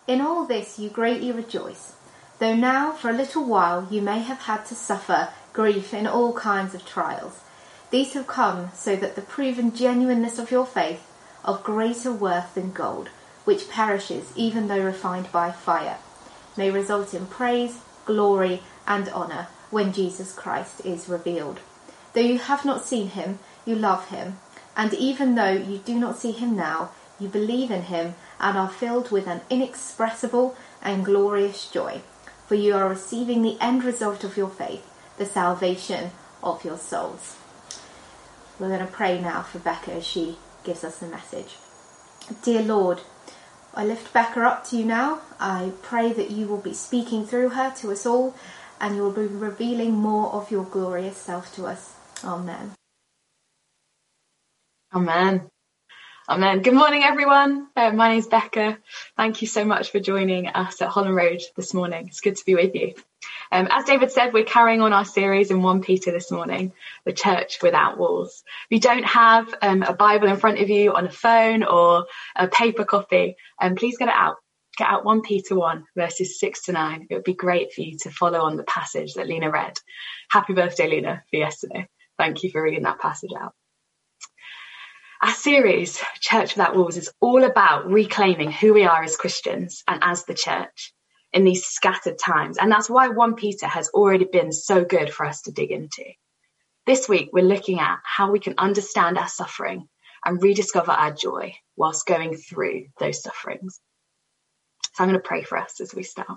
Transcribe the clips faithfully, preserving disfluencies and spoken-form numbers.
In all this you greatly rejoice, though now for a little while you may have had to suffer grief in all kinds of trials. These have come so that the proven genuineness of your faith, of greater worth than gold, which perishes even though refined by fire, may result in praise, glory, and honour when Jesus Christ is revealed. Though you have not seen him, you love him, and even though you do not see him now, you believe in him and are filled with an inexpressible and glorious joy, for you are receiving the end result of your faith, the salvation of your souls. We're going to pray now for Becca as she gives us the message. Dear Lord, I lift Becca up to you now. I pray that you will be speaking through her to us all, and you will be revealing more of your glorious self to us. Amen. Amen. Amen. Good morning, everyone. Uh, my name's Becca. Thank you so much for joining us at Holland Road this morning. It's good to be with you. Um, as David said, we're carrying on our series in First Peter this morning, the church without walls. If you don't have um, a Bible in front of you on a phone or a paper copy, um, please get it out. Get out First Peter one, verses six to nine. It would be great for you to follow on the passage that Lena read. Happy birthday, Lena, for yesterday. Thank you for reading that passage out. Our series, Church Without Walls, is all about reclaiming who we are as Christians and as the church in these scattered times. And that's why First Peter has already been so good for us to dig into. This week, we're looking at how we can understand our suffering and rediscover our joy whilst going through those sufferings. So I'm going to pray for us as we start.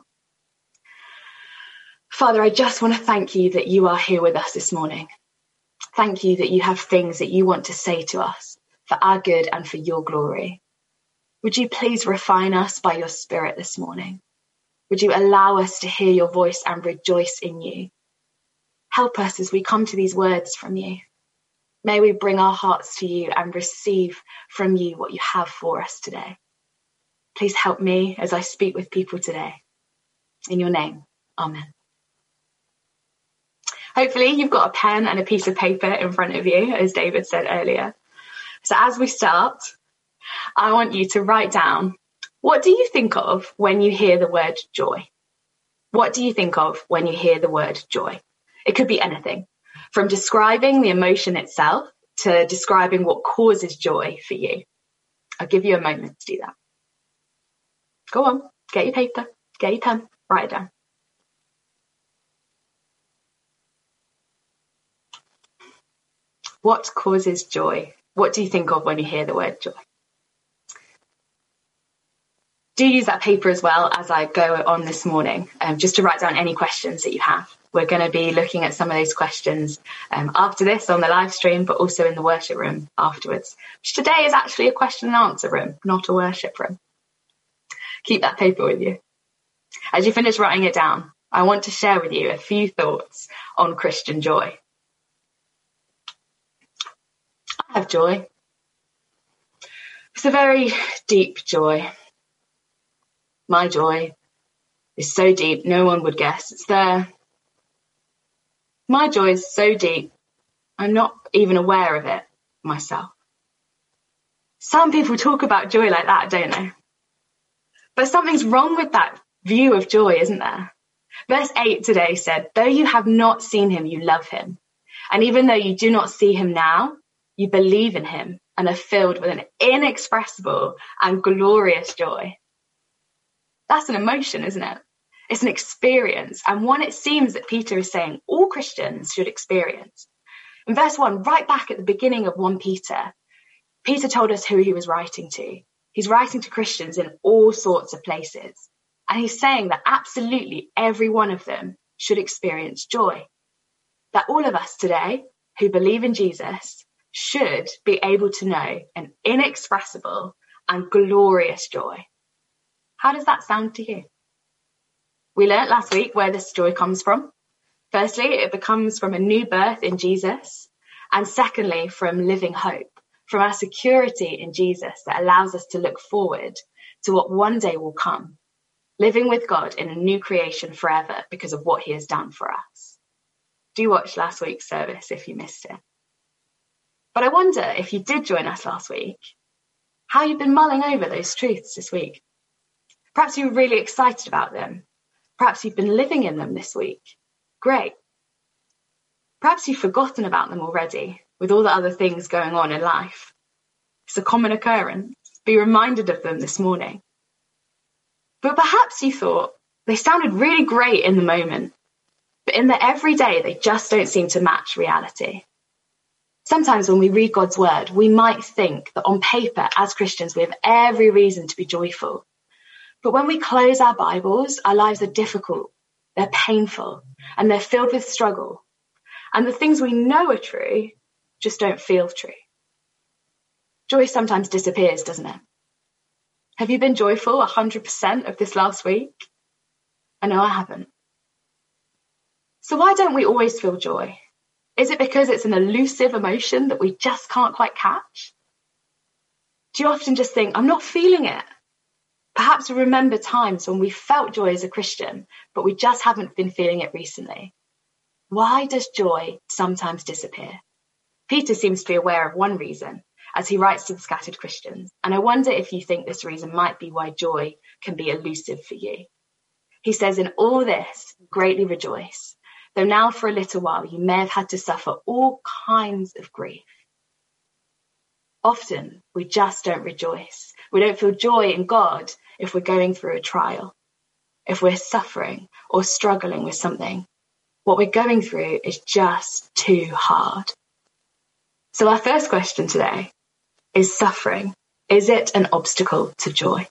Father, I just want to thank you that you are here with us this morning. Thank you that you have things that you want to say to us for our good and for your glory. Would you please refine us by your Spirit this morning? Would you allow us to hear your voice and rejoice in you? Help us as we come to these words from you. May we bring our hearts to you and receive from you what you have for us today. Please help me as I speak with people today. In your name, amen. Hopefully you've got a pen and a piece of paper in front of you, as David said earlier. So as we start, I want you to write down, what do you think of when you hear the word joy? What do you think of when you hear the word joy? It could be anything, from describing the emotion itself to describing what causes joy for you. I'll give you a moment to do that. Go on, get your paper, get your pen, write it down. What causes joy? What do you think of when you hear the word joy? Do use that paper as well as I go on this morning, um, just to write down any questions that you have. We're going to be looking at some of those questions um, after this on the live stream, but also in the worship room afterwards, which today is actually a question and answer room, not a worship room. Keep that paper with you. As you finish writing it down, I want to share with you a few thoughts on Christian joy. I have joy. It's a very deep joy. My joy is so deep, no one would guess it's there. My joy is so deep, I'm not even aware of it myself. Some people talk about joy like that, don't they? But something's wrong with that view of joy, isn't there? Verse eight today said, though you have not seen him, you love him. And even though you do not see him now, you believe in him and are filled with an inexpressible and glorious joy. That's an emotion, isn't it? It's an experience, and one it seems that Peter is saying all Christians should experience. In verse one, right back at the beginning of First Peter, Peter told us who he was writing to. He's writing to Christians in all sorts of places. And he's saying that absolutely every one of them should experience joy. That all of us today who believe in Jesus should be able to know an inexpressible and glorious joy. How does that sound to you? We learnt last week where this joy comes from. Firstly, it comes from a new birth in Jesus. And secondly, from living hope, from our security in Jesus that allows us to look forward to what one day will come, living with God in a new creation forever because of what he has done for us. Do watch last week's service if you missed it. But I wonder if you did join us last week, how you've been mulling over those truths this week. Perhaps you were really excited about them. Perhaps you've been living in them this week. Great. Perhaps you've forgotten about them already with all the other things going on in life. It's a common occurrence. Be reminded of them this morning. But perhaps you thought they sounded really great in the moment, but in the everyday, they just don't seem to match reality. Sometimes when we read God's word, we might think that on paper, as Christians, we have every reason to be joyful. But when we close our Bibles, our lives are difficult, they're painful, and they're filled with struggle. And the things we know are true just don't feel true. Joy sometimes disappears, doesn't it? Have you been joyful one hundred percent of this last week? I know I haven't. So why don't we always feel joy? Is it because it's an elusive emotion that we just can't quite catch? Do you often just think, I'm not feeling it? Perhaps we remember times when we felt joy as a Christian, but we just haven't been feeling it recently. Why does joy sometimes disappear? Peter seems to be aware of one reason as he writes to the scattered Christians, and I wonder if you think this reason might be why joy can be elusive for you. He says, in all this, greatly rejoice, though now for a little while you may have had to suffer all kinds of grief. Often we just don't rejoice. We don't feel joy in God if we're going through a trial, if we're suffering or struggling with something. What we're going through is just too hard. So our first question today is suffering. Is it an obstacle to joy?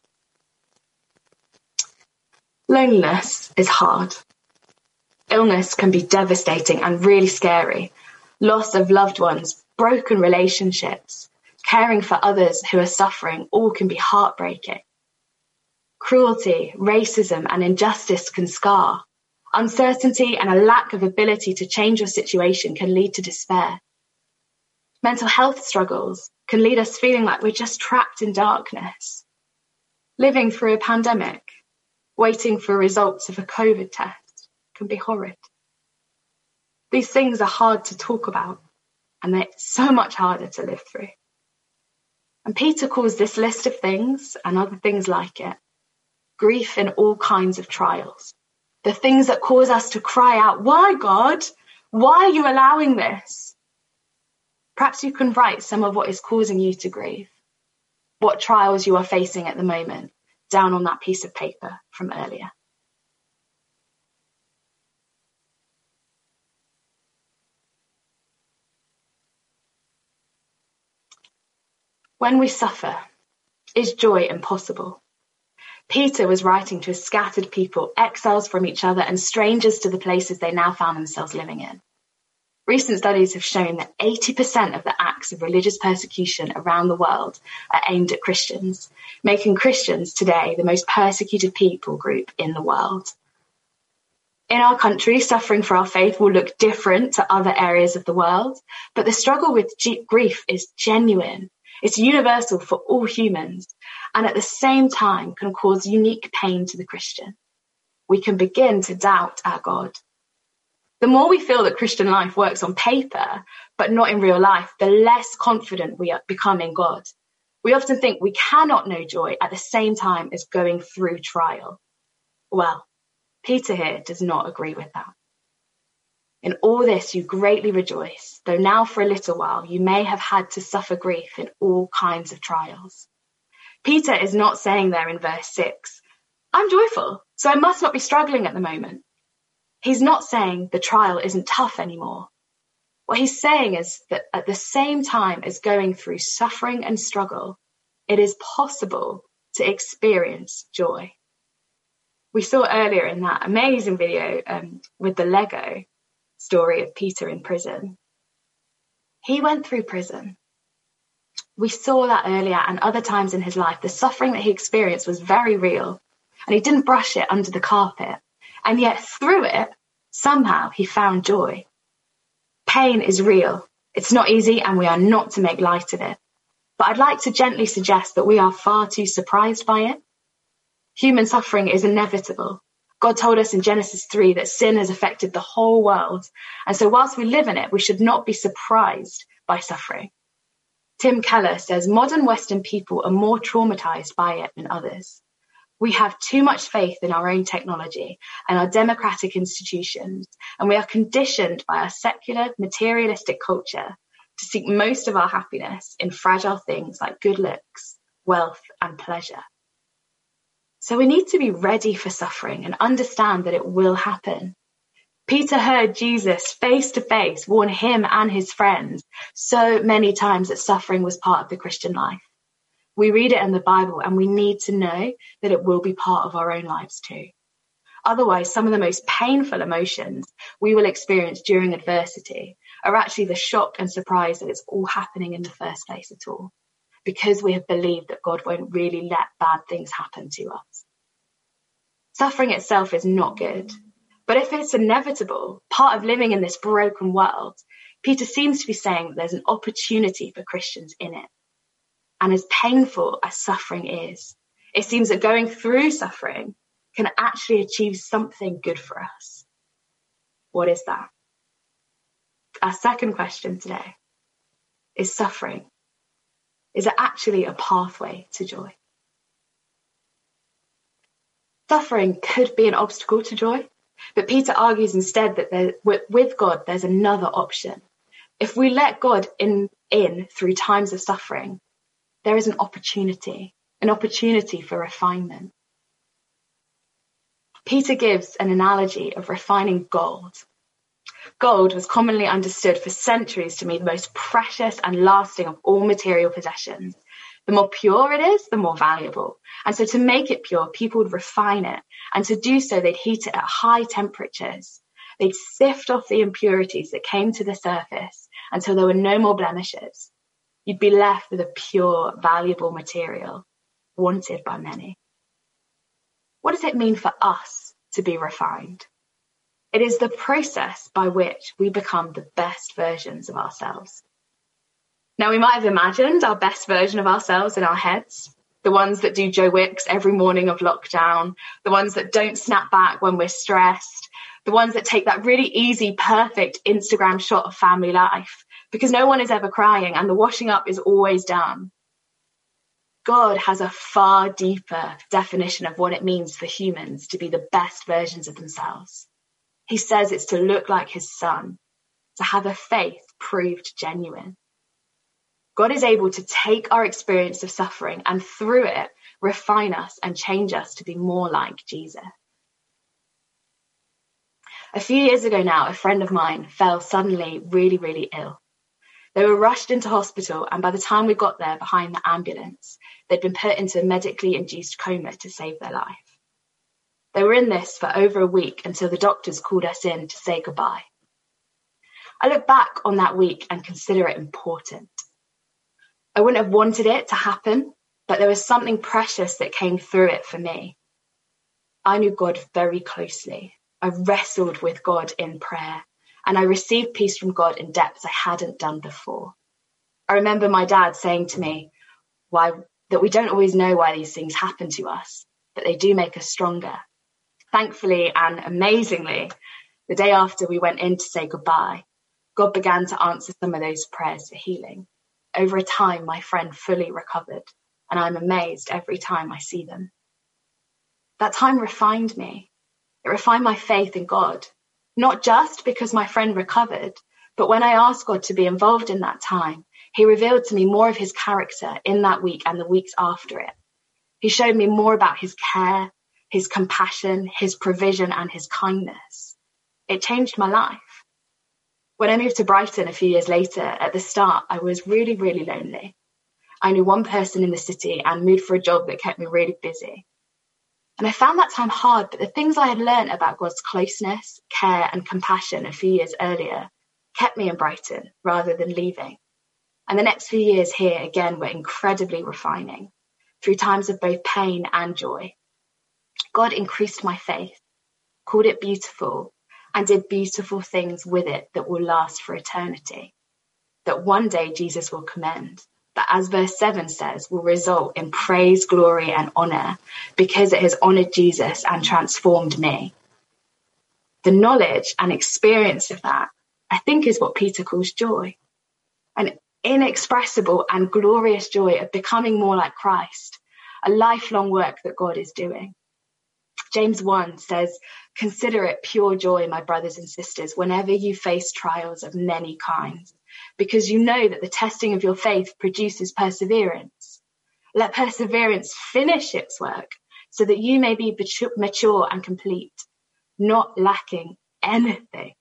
Loneliness is hard. Illness can be devastating and really scary. Loss of loved ones, broken relationships, caring for others who are suffering, all can be heartbreaking. Cruelty, racism, and injustice can scar. Uncertainty and a lack of ability to change your situation can lead to despair. Mental health struggles can lead us feeling like we're just trapped in darkness. Living through a pandemic, waiting for results of a COVID test, can be horrid. These things are hard to talk about, and they're so much harder to live through. And Peter calls this list of things, and other things like it, grief in all kinds of trials. The things that cause us to cry out, why, God? Why are you allowing this? Perhaps you can write some of what is causing you to grieve, what trials you are facing at the moment, down on that piece of paper from earlier. When we suffer, is joy impossible? Peter was writing to a scattered people, exiles from each other and strangers to the places they now found themselves living in. Recent studies have shown that eighty percent of the acts of religious persecution around the world are aimed at Christians, making Christians today the most persecuted people group in the world. In our country, suffering for our faith will look different to other areas of the world, but the struggle with g- grief is genuine. It's universal for all humans, and at the same time can cause unique pain to the Christian. We can begin to doubt our God. The more we feel that Christian life works on paper, but not in real life, the less confident we become in God. We often think we cannot know joy at the same time as going through trial. Well, Peter here does not agree with that. In all this you greatly rejoice, though now for a little while you may have had to suffer grief in all kinds of trials. Peter is not saying there in verse six, I'm joyful, so I must not be struggling at the moment. He's not saying the trial isn't tough anymore. What he's saying is that at the same time as going through suffering and struggle, it is possible to experience joy. We saw earlier in that amazing video um, with the Lego story of Peter in prison. He went through prison. We saw that earlier and other times in his life. The suffering that he experienced was very real, and he didn't brush it under the carpet. And yet through it, somehow he found joy. Pain is real. It's not easy, and we are not to make light of it. But I'd like to gently suggest that we are far too surprised by it. Human suffering is inevitable. God told us in Genesis three that sin has affected the whole world. And so whilst we live in it, we should not be surprised by suffering. Tim Keller says modern Western people are more traumatized by it than others. We have too much faith in our own technology and our democratic institutions, and we are conditioned by our secular, materialistic culture to seek most of our happiness in fragile things like good looks, wealth, and pleasure. So we need to be ready for suffering and understand that it will happen. Peter heard Jesus face to face warn him and his friends so many times that suffering was part of the Christian life. We read it in the Bible and we need to know that it will be part of our own lives too. Otherwise, some of the most painful emotions we will experience during adversity are actually the shock and surprise that it's all happening in the first place at all, because we have believed that God won't really let bad things happen to us. Suffering itself is not good, but if it's inevitable, part of living in this broken world, Peter seems to be saying that there's an opportunity for Christians in it. And as painful as suffering is, it seems that going through suffering can actually achieve something good for us. What is that? Our second question today is suffering. Is it actually a pathway to joy? Suffering could be an obstacle to joy, but Peter argues instead that there, with God, there's another option. If we let God in, in through times of suffering, there is an opportunity, an opportunity for refinement. Peter gives an analogy of refining gold. Gold was commonly understood for centuries to mean the most precious and lasting of all material possessions. The more pure it is, the more valuable. And so to make it pure, people would refine it. And to do so, they'd heat it at high temperatures. They'd sift off the impurities that came to the surface until there were no more blemishes. You'd be left with a pure, valuable material wanted by many. What does it mean for us to be refined? It is the process by which we become the best versions of ourselves. Now, we might have imagined our best version of ourselves in our heads, the ones that do Joe Wicks every morning of lockdown, the ones that don't snap back when we're stressed, the ones that take that really easy, perfect Instagram shot of family life, because no one is ever crying and the washing up is always done. God has a far deeper definition of what it means for humans to be the best versions of themselves. He says it's to look like his son, to have a faith proved genuine. God is able to take our experience of suffering and through it refine us and change us to be more like Jesus. A few years ago now, a friend of mine fell suddenly really, really ill. They were rushed into hospital, and by the time we got there behind the ambulance, they'd been put into a medically induced coma to save their life. They were in this for over a week until the doctors called us in to say goodbye. I look back on that week and consider it important. I wouldn't have wanted it to happen, but there was something precious that came through it for me. I knew God very closely. I wrestled with God in prayer, and I received peace from God in depths I hadn't done before. I remember my dad saying to me why that we don't always know why these things happen to us, but they do make us stronger. Thankfully and amazingly, the day after we went in to say goodbye, God began to answer some of those prayers for healing. Over a time, my friend fully recovered, and I'm amazed every time I see them. That time refined me. It refined my faith in God, not just because my friend recovered, but when I asked God to be involved in that time, he revealed to me more of his character in that week and the weeks after it. He showed me more about his care, his compassion, his provision, and his kindness. It changed my life. When I moved to Brighton a few years later, at the start, I was really, really lonely. I knew one person in the city and moved for a job that kept me really busy. And I found that time hard, but the things I had learned about God's closeness, care, and compassion a few years earlier kept me in Brighton rather than leaving. And the next few years here again were incredibly refining, through times of both pain and joy. God increased my faith, called it beautiful, and did beautiful things with it that will last for eternity, that one day Jesus will commend, that as verse seven says, will result in praise, glory, and honour because it has honoured Jesus and transformed me. The knowledge and experience of that, I think, is what Peter calls joy. An inexpressible and glorious joy of becoming more like Christ, a lifelong work that God is doing. James one says, "Consider it pure joy, my brothers and sisters, whenever you face trials of many kinds, because you know that the testing of your faith produces perseverance. Let perseverance finish its work, so that you may be mature and complete, not lacking anything."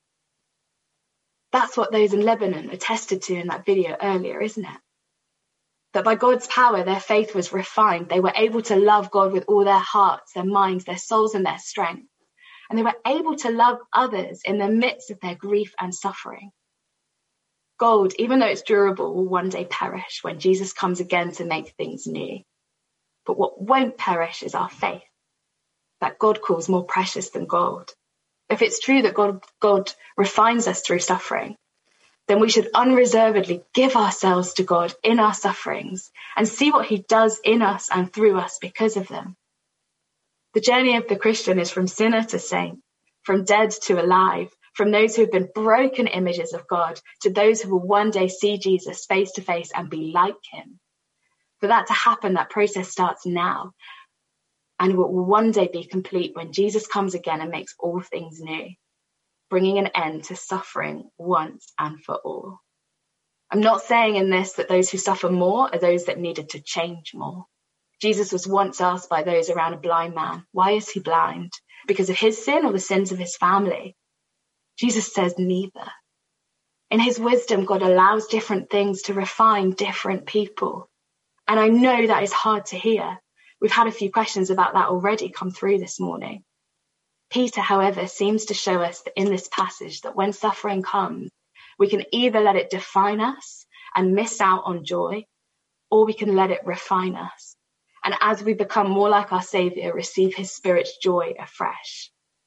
That's what those in Lebanon attested to in that video earlier, isn't it? That by God's power, their faith was refined. They were able to love God with all their hearts, their minds, their souls, and their strength. And they were able to love others in the midst of their grief and suffering. Gold, even though it's durable, will one day perish when Jesus comes again to make things new. But what won't perish is our faith, that God calls more precious than gold. If it's true that God, God refines us through suffering, then we should unreservedly give ourselves to God in our sufferings and see what he does in us and through us because of them. The journey of the Christian is from sinner to saint, from dead to alive, from those who have been broken images of God to those who will one day see Jesus face to face and be like him. For that to happen, that process starts now, and will one day be complete when Jesus comes again and makes all things new, bringing an end to suffering once and for all. I'm not saying in this that those who suffer more are those that needed to change more. Jesus was once asked by those around a blind man, why is he blind? Because of his sin or the sins of his family? Jesus says neither. In his wisdom, God allows different things to refine different people. And I know that is hard to hear. We've had a few questions about that already come through this morning. Peter, however, seems to show us that in this passage that when suffering comes, we can either let it define us and miss out on joy, or we can let it refine us. And as we become more like our Saviour, receive his Spirit's joy afresh.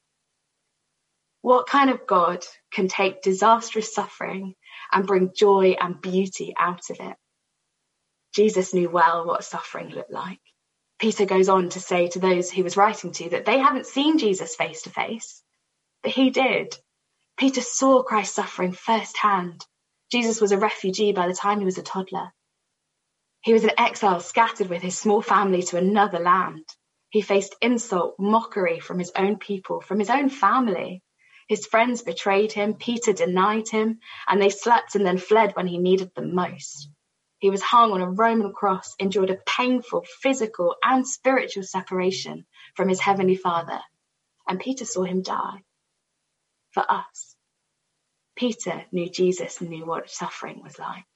What kind of God can take disastrous suffering and bring joy and beauty out of it? Jesus knew well what suffering looked like. Peter goes on to say to those he was writing to that they haven't seen Jesus face to face, but he did. Peter saw Christ's suffering firsthand. Jesus was a refugee by the time he was a toddler. He was an exile scattered with his small family to another land. He faced insult, mockery from his own people, from his own family. His friends betrayed him, Peter denied him, and they slept and then fled when he needed them most. He was hung on a Roman cross, endured a painful physical and spiritual separation from his heavenly Father, and Peter saw him die. For us, Peter knew Jesus and knew what suffering was like.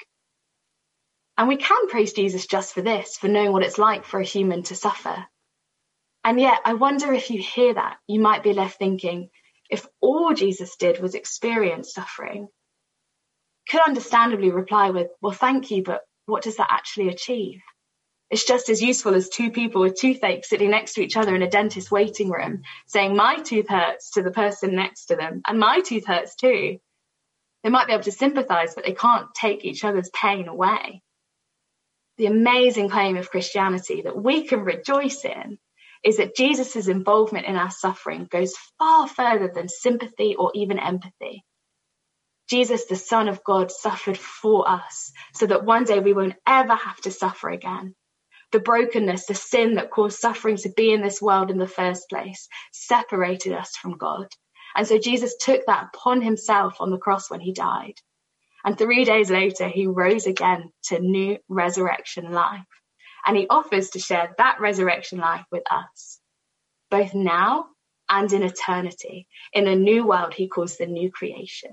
And we can praise Jesus just for this, for knowing what it's like for a human to suffer. And yet, I wonder if you hear that, you might be left thinking, if all Jesus did was experience suffering, could understandably reply with, well, thank you, but what does that actually achieve? It's just as useful as two people with toothache sitting next to each other in a dentist waiting room, saying my tooth hurts to the person next to them, and my tooth hurts too. They might be able to sympathize, but they can't take each other's pain away. The amazing claim of Christianity that we can rejoice in is that Jesus' involvement in our suffering goes far further than sympathy or even empathy. Jesus, the Son of God, suffered for us so that one day we won't ever have to suffer again. The brokenness, the sin that caused suffering to be in this world in the first place separated us from God. And so Jesus took that upon himself on the cross when he died. And three days later, he rose again to new resurrection life. And he offers to share that resurrection life with us, both now and in eternity, in a new world he calls the new creation.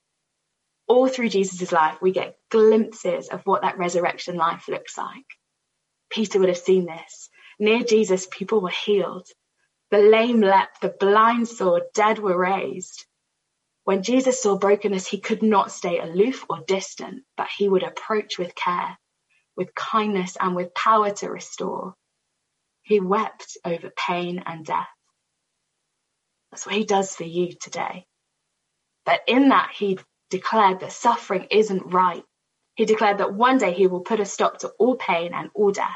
All through Jesus' life, we get glimpses of what that resurrection life looks like. Peter would have seen this. Near Jesus, people were healed. The lame leapt, the blind saw, dead were raised. When Jesus saw brokenness, he could not stay aloof or distant, but he would approach with care, with kindness, and with power to restore. He wept over pain and death. That's what he does for you today. But in that, he declared that suffering isn't right. He declared that one day he will put a stop to all pain and all death.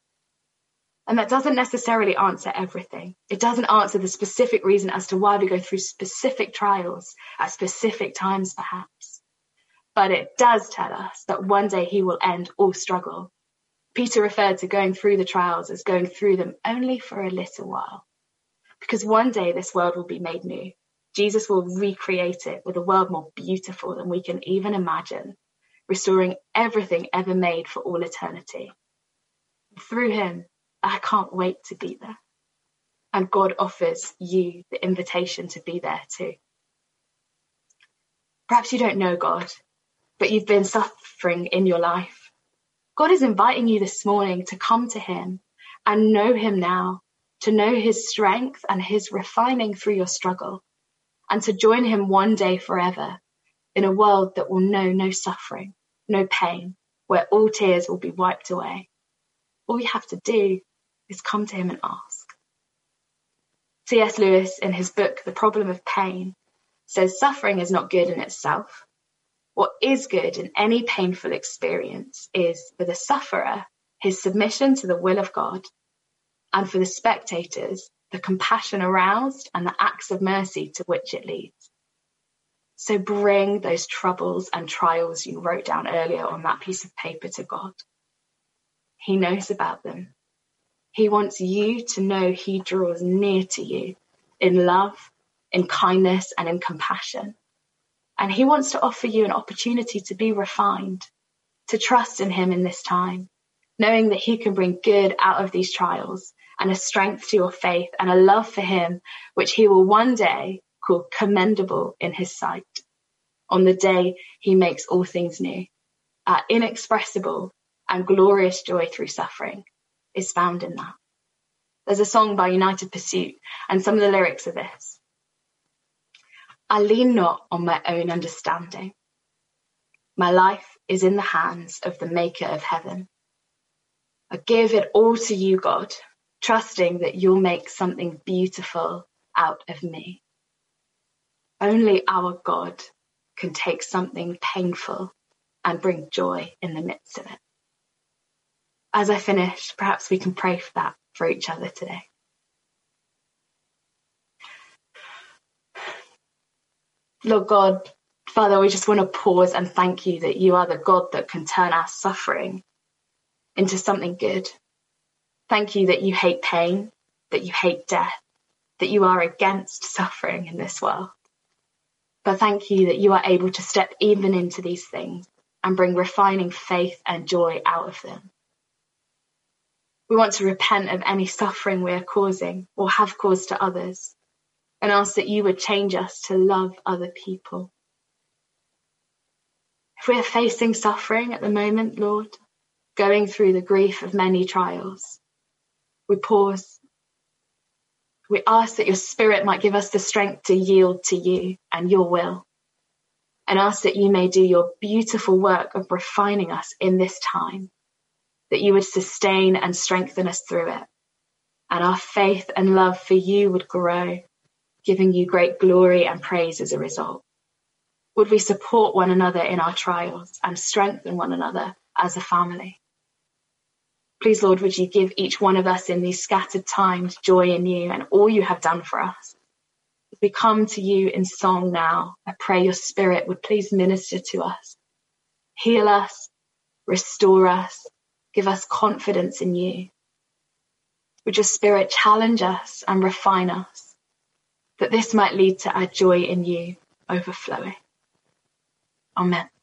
And that doesn't necessarily answer everything. It doesn't answer the specific reason as to why we go through specific trials at specific times, perhaps. But it does tell us that one day he will end all struggle. Peter referred to going through the trials as going through them only for a little while, because one day this world will be made new. Jesus will recreate it with a world more beautiful than we can even imagine, restoring everything ever made for all eternity. Through him, I can't wait to be there. And God offers you the invitation to be there too. Perhaps you don't know God, but you've been suffering in your life. God is inviting you this morning to come to him and know him now, to know his strength and his refining through your struggle, and to join him one day forever in a world that will know no suffering, no pain, where all tears will be wiped away. All you have to do is come to him and ask. C S Lewis, in his book, The Problem of Pain, says suffering is not good in itself. What is good in any painful experience is, for the sufferer, his submission to the will of God, and for the spectators, the compassion aroused and the acts of mercy to which it leads. So bring those troubles and trials you wrote down earlier on that piece of paper to God. He knows about them. He wants you to know he draws near to you in love, in kindness, and in compassion. And he wants to offer you an opportunity to be refined, to trust in him in this time, knowing that he can bring good out of these trials and a strength to your faith and a love for him, which he will one day call commendable in his sight. On the day he makes all things new, our inexpressible and glorious joy through suffering is found in that. There's a song by United Pursuit, and some of the lyrics are this. I lean not on my own understanding. My life is in the hands of the maker of heaven. I give it all to you, God, trusting that you'll make something beautiful out of me. Only our God can take something painful and bring joy in the midst of it. As I finish, perhaps we can pray for that for each other today. Lord God, Father, we just want to pause and thank you that you are the God that can turn our suffering into something good. Thank you that you hate pain, that you hate death, that you are against suffering in this world. But thank you that you are able to step even into these things and bring refining faith and joy out of them. We want to repent of any suffering we are causing or have caused to others, and ask that you would change us to love other people. If we are facing suffering at the moment, Lord, going through the grief of many trials, we pause. We ask that your Spirit might give us the strength to yield to you and your will, and ask that you may do your beautiful work of refining us in this time, that you would sustain and strengthen us through it, and our faith and love for you would grow, giving you great glory and praise as a result. Would we support one another in our trials and strengthen one another as a family? Please, Lord, would you give each one of us in these scattered times joy in you and all you have done for us? As we come to you in song now, I pray your Spirit would please minister to us, heal us, restore us, give us confidence in you. Would your Spirit challenge us and refine us, that this might lead to our joy in you overflowing. Amen.